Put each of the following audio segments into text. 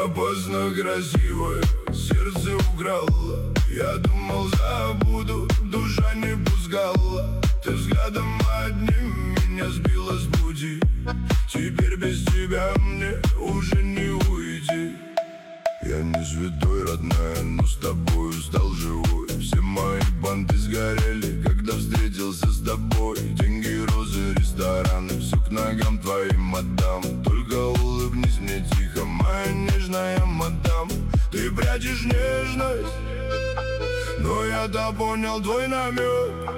Опасно красивое, сердце украло. Я думал, забуду, душа не пускала. Ты взглядом одним меня сбила с пути. Теперь без тебя мне уже не уйти. Я не святой, родная, но с тобою стал живой. Все мои банды сгорели, когда встретился с тобой. Деньги, розы, рестораны, все к ногам твоим отдам. Только улыбнись мне тихо, моя нежная мадам. Ты прячешь нежность, но я-то понял твой намек.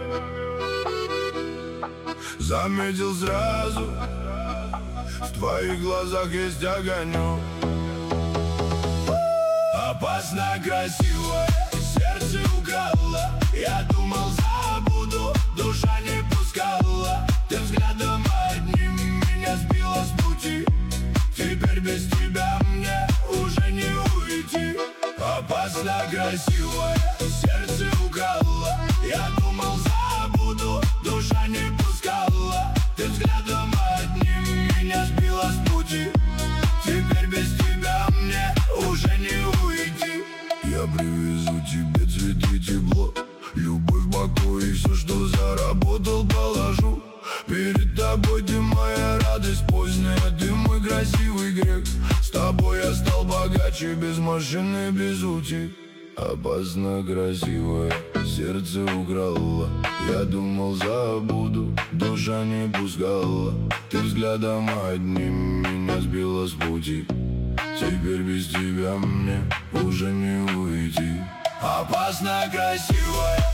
Заметил сразу, в твоих глазах есть огонек. Опасно красивое, сердце украло. Я думал, забуду, душа не пускала. Ты взглядом одним меня сбила с пути. Теперь без тебя мне уже не уйти. Опасно красивое, сердце украло. Я думал, забуду, душа не пускала. Ты взглядом одним меня сбила с пути. Теперь без тебя мне уже не уйти. Я привезу тебе цветы, тепло, любовь, покой и все, что заработал, положу. Перед тобой ты моя радость поздняя, ты мой красивый грех. С тобой я стал богаче, без машины, без утек. Опасно красивое, сердце украло. Я думал, забуду, душа не пускала. Ты взглядом одним меня сбила с пути. Теперь без тебя мне уже не уйти. Опасно красивое,